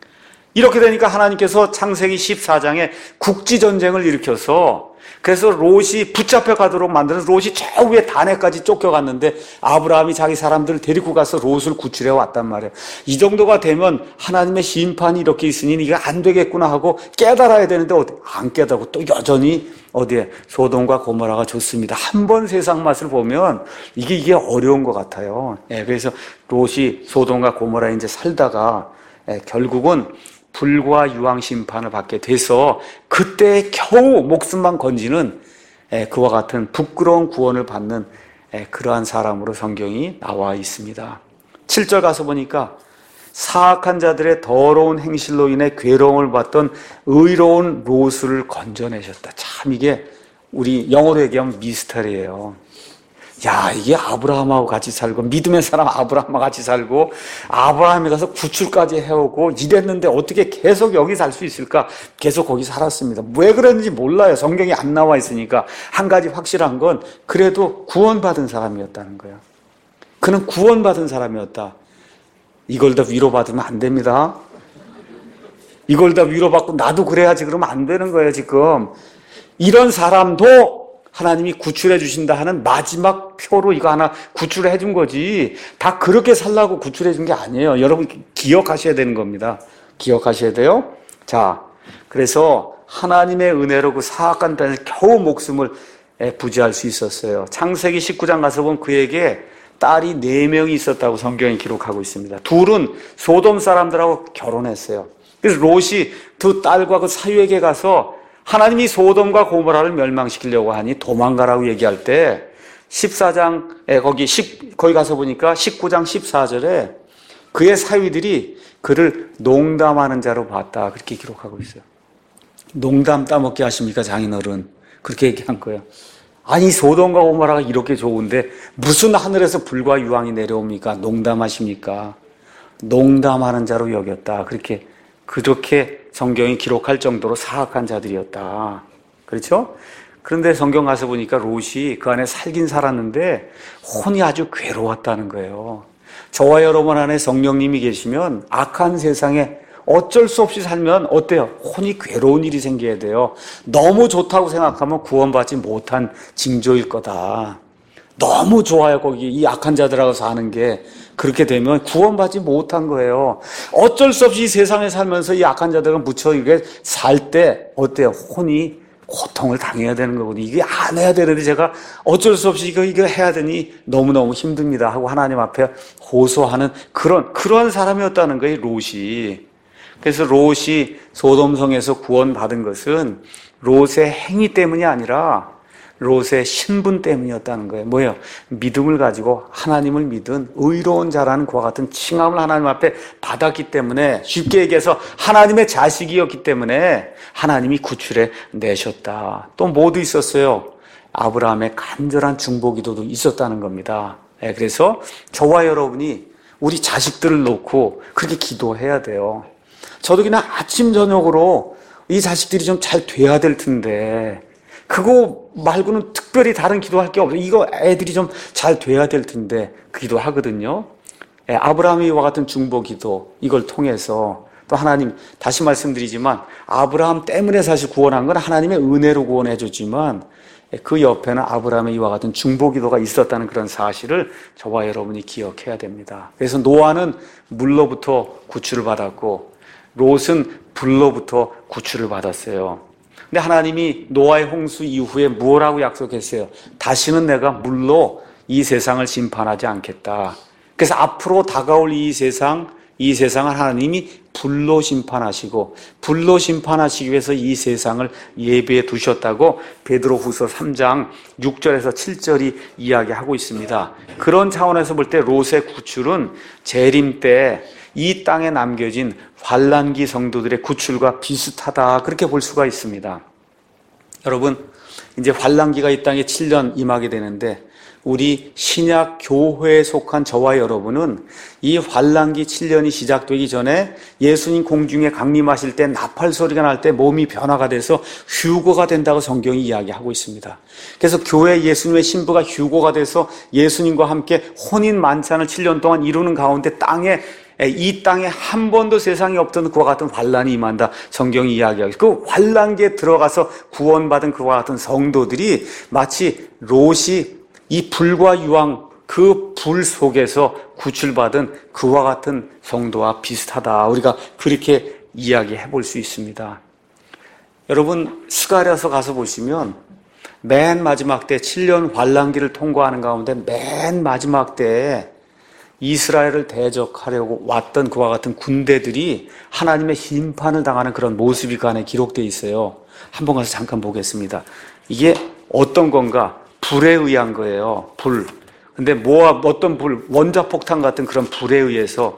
이렇게 되니까 하나님께서 창세기 14장에 국지전쟁을 일으켜서 그래서 롯이 붙잡혀 가도록 만드는 롯이 저 위에 단에까지 쫓겨갔는데 아브라함이 자기 사람들을 데리고 가서 롯을 구출해 왔단 말이에요. 이 정도가 되면 하나님의 심판이 이렇게 있으니 이게 안 되겠구나 하고 깨달아야 되는데 안 깨닫고 또 여전히 어디에 소돔과 고모라가 좋습니다. 한 번 세상 맛을 보면 이게 어려운 것 같아요. 그래서 롯이 소돔과 고모라에 이제 살다가 결국은 불과 유황 심판을 받게 돼서 그때 겨우 목숨만 건지는 그와 같은 부끄러운 구원을 받는 그러한 사람으로 성경이 나와 있습니다. 7절 가서 보니까 사악한 자들의 더러운 행실로 인해 괴로움을 받던 의로운 롯을 건져내셨다. 참 이게 우리 영어로 얘기하면 미스터리예요. 야, 이게 아브라함하고 같이 살고 믿음의 사람 아브라함하고 같이 살고 아브라함이 가서 구출까지 해오고 이랬는데 어떻게 계속 여기 살 수 있을까? 계속 거기 살았습니다. 왜 그랬는지 몰라요. 성경이 안 나와 있으니까. 한 가지 확실한 건 그래도 구원받은 사람이었다는 거예요. 그는 구원받은 사람이었다. 이걸 다 위로받으면 안 됩니다. 이걸 다 위로받고 나도 그래야지 그러면 안 되는 거예요. 지금 이런 사람도 하나님이 구출해 주신다 하는 마지막 표로 이거 하나 구출해 준 거지. 다 그렇게 살라고 구출해 준 게 아니에요. 여러분 기억하셔야 되는 겁니다. 기억하셔야 돼요. 자, 그래서 하나님의 은혜로 그 사악한 땅에 겨우 목숨을 부지할 수 있었어요. 창세기 19장 가서 보면 그에게 딸이 4명이 있었다고 성경이 기록하고 있습니다. 둘은 소돔 사람들하고 결혼했어요. 그래서 롯이 두 딸과 그 사유에게 가서 하나님이 소돔과 고모라를 멸망시키려고 하니 도망가라고 얘기할 때 14장에 거기 가서 보니까 19장 14절에 그의 사위들이 그를 농담하는 자로 봤다. 그렇게 기록하고 있어요. 농담 따먹게 하십니까, 장인어른? 그렇게 얘기한 거예요. 아니, 소돔과 고모라가 이렇게 좋은데 무슨 하늘에서 불과 유황이 내려옵니까? 농담하십니까? 농담하는 자로 여겼다. 그렇게 성경이 기록할 정도로 사악한 자들이었다. 그렇죠? 그런데 성경 가서 보니까 롯이 그 안에 살긴 살았는데 혼이 아주 괴로웠다는 거예요. 저와 여러분 안에 성령님이 계시면 악한 세상에 어쩔 수 없이 살면 어때요? 혼이 괴로운 일이 생겨야 돼요. 너무 좋다고 생각하면 구원받지 못한 징조일 거다. 너무 좋아요. 거기 이 악한 자들하고 사는 게. 그렇게 되면 구원받지 못한 거예요. 어쩔 수 없이 세상에 살면서 이 악한 자들과 묻혀 이게 살 때 어때요? 혼이 고통을 당해야 되는 거거든요. 이게 안 해야 되는데 제가 어쩔 수 없이 이거 해야 되니 너무너무 힘듭니다 하고 하나님 앞에 호소하는 그런 사람이었다는 거예요, 롯이. 그래서 롯이 소돔성에서 구원받은 것은 롯의 행위 때문이 아니라 롯의 신분 때문이었다는 거예요. 뭐예요? 믿음을 가지고 하나님을 믿은 의로운 자라는 그와 같은 칭함을 하나님 앞에 받았기 때문에, 쉽게 얘기해서 하나님의 자식이었기 때문에 하나님이 구출해 내셨다. 또 뭐도 있었어요? 아브라함의 간절한 중보기도도 있었다는 겁니다. 그래서 저와 여러분이 우리 자식들을 놓고 그렇게 기도해야 돼요. 저도 그냥 아침 저녁으로 이 자식들이 좀 잘 돼야 될 텐데 그거 말고는 특별히 다른 기도할 게 없어요. 이거 애들이 좀 잘 돼야 될 텐데 그 기도 하거든요. 아브라함이와 같은 중보 기도, 이걸 통해서 또 하나님, 다시 말씀드리지만 아브라함 때문에 사실 구원한 건 하나님의 은혜로 구원해 줬지만 그 옆에는 아브라함의 이와 같은 중보 기도가 있었다는 그런 사실을 저와 여러분이 기억해야 됩니다. 그래서 노아는 물로부터 구출을 받았고 롯은 불로부터 구출을 받았어요. 근데 하나님이 노아의 홍수 이후에 뭐라고 약속했어요? 다시는 내가 물로 이 세상을 심판하지 않겠다. 그래서 앞으로 다가올 이 세상을 하나님이 불로 심판하시고 불로 심판하시기 위해서 이 세상을 예비해 두셨다고 베드로후서 3장 6절에서 7절이 이야기하고 있습니다. 그런 차원에서 볼 때 롯의 구출은 재림 때 이 땅에 남겨진 환난기 성도들의 구출과 비슷하다, 그렇게 볼 수가 있습니다. 여러분, 이제 환난기가 이 땅에 7년 임하게 되는데 우리 신약 교회에 속한 저와 여러분은 이 환난기 7년이 시작되기 전에 예수님 공중에 강림하실 때 나팔 소리가 날 때 몸이 변화가 돼서 휴거가 된다고 성경이 이야기하고 있습니다. 그래서 교회 예수님의 신부가 휴거가 돼서 예수님과 함께 혼인 만찬을 7년 동안 이루는 가운데 땅에 이 땅에 한 번도 세상에 없던 그와 같은 환란이 임한다. 성경이 이야기하고 그 환란기에 들어가서 구원받은 그와 같은 성도들이 마치 롯이 이 불과 유황 그 불 속에서 구출받은 그와 같은 성도와 비슷하다. 우리가 그렇게 이야기해 볼 수 있습니다. 여러분 스가랴서 가서 보시면 맨 마지막 때 7년 환란기를 통과하는 가운데 맨 마지막 때에 이스라엘을 대적하려고 왔던 그와 같은 군대들이 하나님의 심판을 당하는 그런 모습이 그 안에 기록되어 있어요. 한번 가서 잠깐 보겠습니다. 이게 어떤 건가? 불에 의한 거예요. 불. 근데 어떤 불, 원자폭탄 같은 그런 불에 의해서,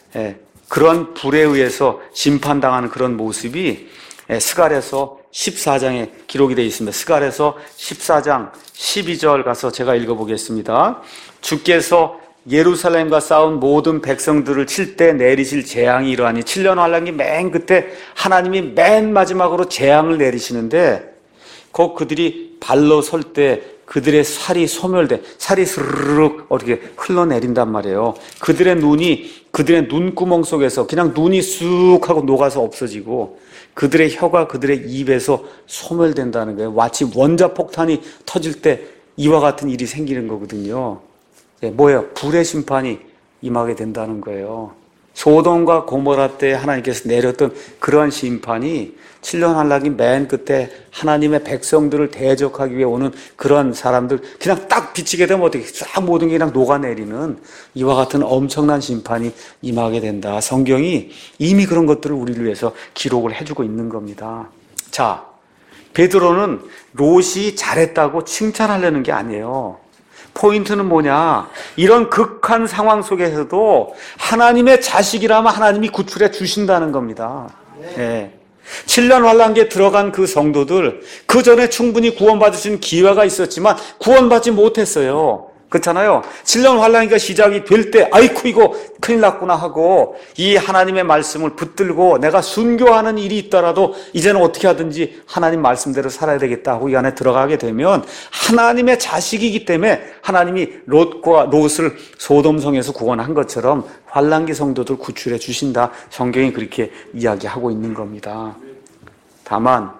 그런 불에 의해서 심판당하는 그런 모습이 스가랴서 14장에 기록이 되어 있습니다. 스가랴서 14장 12절 가서 제가 읽어보겠습니다. 주께서 예루살렘과 싸운 모든 백성들을 칠 때 내리실 재앙이 이러하니 7년 환란기 맨 끝에 하나님이 맨 마지막으로 재앙을 내리시는데 그들이 발로 설 때 그들의 살이 소멸돼 살이 스르륵 이렇게 흘러내린단 말이에요. 그들의 눈이 그들의 눈구멍 속에서 그냥 눈이 쑥 하고 녹아서 없어지고 그들의 혀가 그들의 입에서 소멸된다는 거예요. 마치 원자폭탄이 터질 때 이와 같은 일이 생기는 거거든요. 뭐예요? 불의 심판이 임하게 된다는 거예요. 소돔과 고모라 때 하나님께서 내렸던 그러한 심판이 7년 환란기 맨 끝에 하나님의 백성들을 대적하기 위해 오는 그런 사람들 그냥 딱 비치게 되면 어떻게 쫙 모든 게 그냥 녹아내리는 이와 같은 엄청난 심판이 임하게 된다. 성경이 이미 그런 것들을 우리를 위해서 기록을 해주고 있는 겁니다. 자, 베드로는 롯이 잘했다고 칭찬하려는 게 아니에요. 포인트는 뭐냐? 이런 극한 상황 속에서도 하나님의 자식이라면 하나님이 구출해 주신다는 겁니다. 네. 7년 환란기에 들어간 그 성도들 그 전에 충분히 구원받을 수 있는 기회가 있었지만 구원받지 못했어요. 그렇잖아요. 7년 환란기가 시작이 될 때 아이쿠 이거 큰일 났구나 하고 이 하나님의 말씀을 붙들고 내가 순교하는 일이 있더라도 이제는 어떻게 하든지 하나님 말씀대로 살아야 되겠다 하고 이 안에 들어가게 되면 하나님의 자식이기 때문에 하나님이 롯을 소돔성에서 구원한 것처럼 환란기 성도들 구출해 주신다. 성경이 그렇게 이야기하고 있는 겁니다. 다만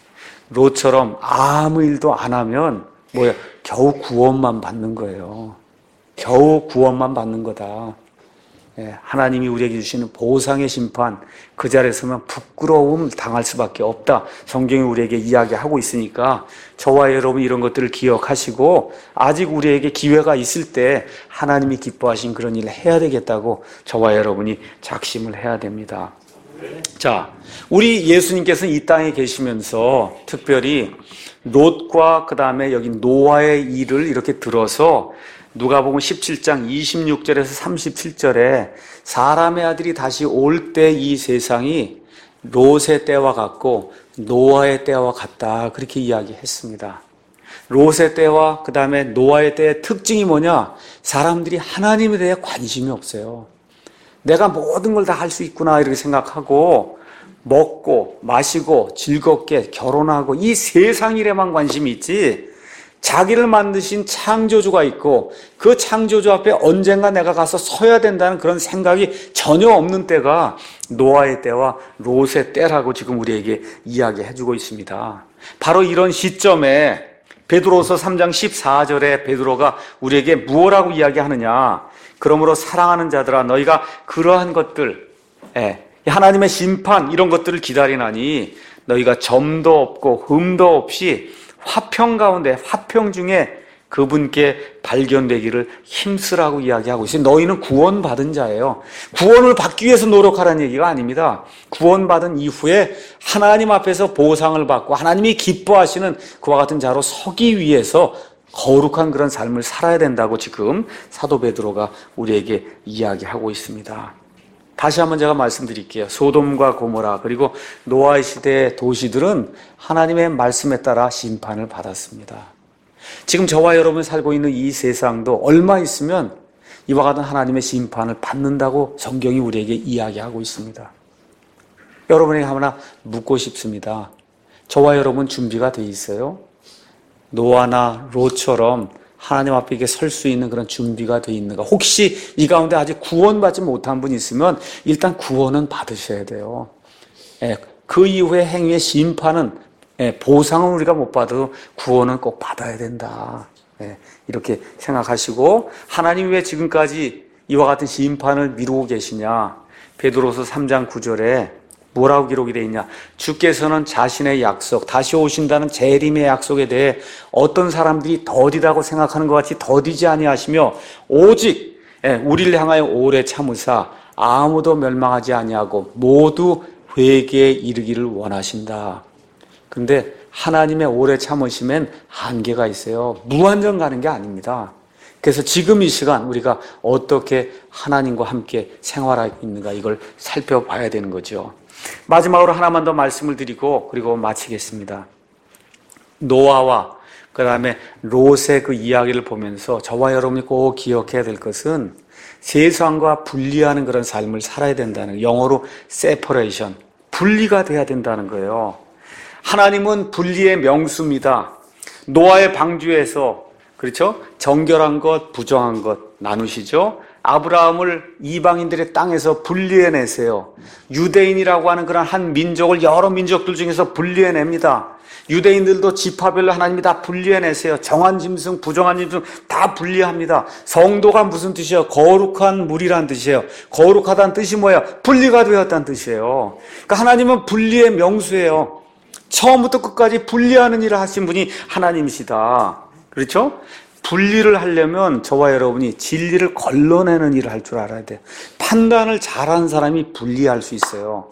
롯처럼 아무 일도 안 하면 겨우 구원만 받는 거예요. 겨우 구원만 받는 거다. 하나님이 우리에게 주시는 보상의 심판, 그 자리에 서면 부끄러움 당할 수밖에 없다. 성경이 우리에게 이야기하고 있으니까 저와 여러분 이런 것들을 기억하시고 아직 우리에게 기회가 있을 때 하나님이 기뻐하신 그런 일을 해야 되겠다고 저와 여러분이 작심을 해야 됩니다. 자, 우리 예수님께서는 이 땅에 계시면서 특별히 롯과 그 다음에 여기 노아의 일을 이렇게 들어서 누가복음 17장 26절에서 37절에 사람의 아들이 다시 올 때 이 세상이 롯의 때와 같고 노아의 때와 같다 그렇게 이야기했습니다. 롯의 때와 그 다음에 노아의 때의 특징이 뭐냐? 사람들이 하나님에 대해 관심이 없어요. 내가 모든 걸 다 할 수 있구나 이렇게 생각하고 먹고 마시고 즐겁게 결혼하고 이 세상 일에만 관심이 있지 자기를 만드신 창조주가 있고 그 창조주 앞에 언젠가 내가 가서 서야 된다는 그런 생각이 전혀 없는 때가 노아의 때와 롯의 때라고 지금 우리에게 이야기해주고 있습니다. 바로 이런 시점에 베드로서 3장 14절에 베드로가 우리에게 무엇라고 이야기하느냐? 그러므로 사랑하는 자들아 너희가 그러한 것들 하나님의 심판 이런 것들을 기다리나니 너희가 점도 없고 흠도 없이 화평 가운데 화평 중에 그분께 발견되기를 힘쓰라고 이야기하고 있어요. 너희는 구원받은 자예요. 구원을 받기 위해서 노력하라는 얘기가 아닙니다. 구원받은 이후에 하나님 앞에서 보상을 받고 하나님이 기뻐하시는 그와 같은 자로 서기 위해서 거룩한 그런 삶을 살아야 된다고 지금 사도 베드로가 우리에게 이야기하고 있습니다. 다시 한번 제가 말씀드릴게요. 소돔과 고모라 그리고 노아의 시대의 도시들은 하나님의 말씀에 따라 심판을 받았습니다. 지금 저와 여러분이 살고 있는 이 세상도 얼마 있으면 이와 같은 하나님의 심판을 받는다고 성경이 우리에게 이야기하고 있습니다. 여러분에게 하나 묻고 싶습니다. 저와 여러분 준비가 돼 있어요? 노아나 롯처럼 하나님 앞에 이게 설 수 있는 그런 준비가 되어 있는가? 혹시 이 가운데 아직 구원받지 못한 분이 있으면 일단 구원은 받으셔야 돼요. 그 이후에 행위의 심판은, 보상은 우리가 못 받아도 구원은 꼭 받아야 된다. 이렇게 생각하시고, 하나님 왜 지금까지 이와 같은 심판을 미루고 계시냐? 베드로서 3장 9절에 뭐라고 기록이 되어 있냐? 주께서는 자신의 약속, 다시 오신다는 재림의 약속에 대해 어떤 사람들이 더디다고 생각하는 것 같이 더디지 아니하시며 오직 우리를 향하여 오래 참으사 아무도 멸망하지 아니하고 모두 회개에 이르기를 원하신다. 근데 하나님의 오래 참으심엔 한계가 있어요. 무한정 가는 게 아닙니다. 그래서 지금 이 시간 우리가 어떻게 하나님과 함께 생활하고 있는가, 이걸 살펴봐야 되는 거죠. 마지막으로 하나만 더 말씀을 드리고 그리고 마치겠습니다. 노아와 그 다음에 롯의 그 이야기를 보면서 저와 여러분이 꼭 기억해야 될 것은 세상과 분리하는 그런 삶을 살아야 된다는, 영어로 separation, 분리가 돼야 된다는 거예요. 하나님은 분리의 명수입니다. 노아의 방주에서, 그렇죠? 정결한 것, 부정한 것 나누시죠. 아브라함을 이방인들의 땅에서 분리해내세요. 유대인이라고 하는 그런 한 민족을 여러 민족들 중에서 분리해냅니다. 유대인들도 지파별로 하나님이 다 분리해내세요. 정한 짐승, 부정한 짐승 다 분리합니다. 성도가 무슨 뜻이에요? 거룩한 물이란 뜻이에요. 거룩하다는 뜻이 뭐예요? 분리가 되었다는 뜻이에요. 그러니까 하나님은 분리의 명수예요. 처음부터 끝까지 분리하는 일을 하신 분이 하나님이시다. 그렇죠? 분리를 하려면 저와 여러분이 진리를 걸러내는 일을 할 줄 알아야 돼요. 판단을 잘하는 사람이 분리할 수 있어요.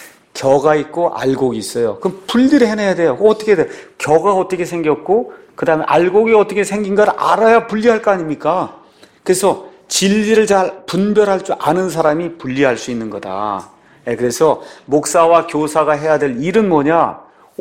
겨가 있고 알곡이 있어요. 그럼 분리를 해내야 돼요. 어떻게 해야 돼요? 겨가 어떻게 생겼고 그 다음에 알곡이 어떻게 생긴가를 알아야 분리할 거 아닙니까? 그래서 진리를 잘 분별할 줄 아는 사람이 분리할 수 있는 거다. 그래서 목사와 교사가 해야 될 일은 뭐냐?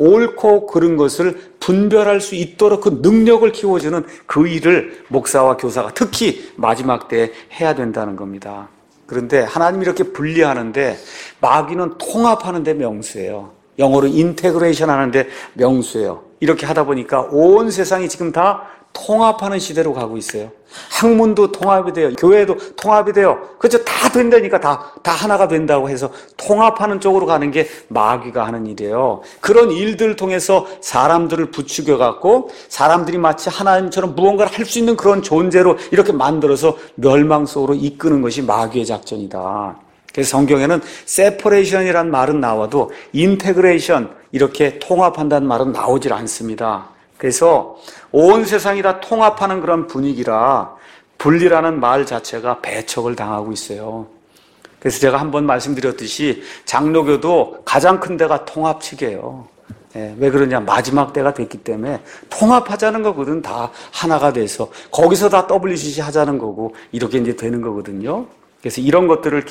옳고 그른 것을 분별할 수 있도록 그 능력을 키워주는 그 일을 목사와 교사가 특히 마지막 때에 해야 된다는 겁니다. 그런데 하나님이 이렇게 분리하는데 마귀는 통합하는 데 명수예요. 영어로 인테그레이션 하는데 명수예요. 이렇게 하다 보니까 온 세상이 지금 다 통합하는 시대로 가고 있어요. 학문도 통합이 돼요. 교회도 통합이 돼요. 그렇죠? 다 된다니까 다 하나가 된다고 해서 통합하는 쪽으로 가는 게 마귀가 하는 일이에요. 그런 일들을 통해서 사람들을 부추겨갖고 사람들이 마치 하나님처럼 무언가를 할 수 있는 그런 존재로 이렇게 만들어서 멸망 속으로 이끄는 것이 마귀의 작전이다. 그래서 성경에는 separation이라는 말은 나와도 integration, 이렇게 통합한다는 말은 나오질 않습니다. 그래서 온 세상이 다 통합하는 그런 분위기라 분리라는 말 자체가 배척을 당하고 있어요. 그래서 제가 한번 말씀드렸듯이 장로교도 가장 큰 데가 통합측이에요. 왜 그러냐? 마지막 때가 됐기 때문에 통합하자는 거거든. 다 하나가 돼서 거기서 다 WCC 하자는 거고 이렇게 이제 되는 거거든요. 그래서 이런 것들을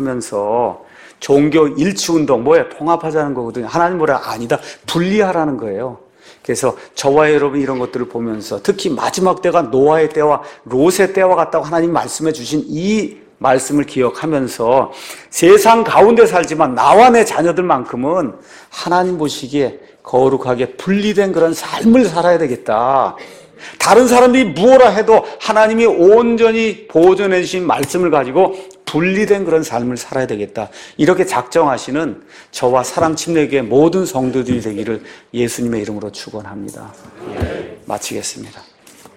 기억하면서 종교 일치운동 뭐예요? 통합하자는 거거든요. 하나님 뭐라? 아니다. 분리하라는 거예요. 그래서 저와 여러분 이런 것들을 보면서 특히 마지막 때가 노아의 때와 롯의 때와 같다고 하나님 말씀해 주신 이 말씀을 기억하면서 세상 가운데 살지만 나와 내 자녀들만큼은 하나님 보시기에 거룩하게 분리된 그런 삶을 살아야 되겠다. 다른 사람들이 무엇라 해도 하나님이 온전히 보존해 주신 말씀을 가지고 분리된 그런 삶을 살아야 되겠다. 이렇게 작정하시는 저와 사랑침례교회 모든 성도들이 되기를 예수님의 이름으로 축원합니다. 마치겠습니다.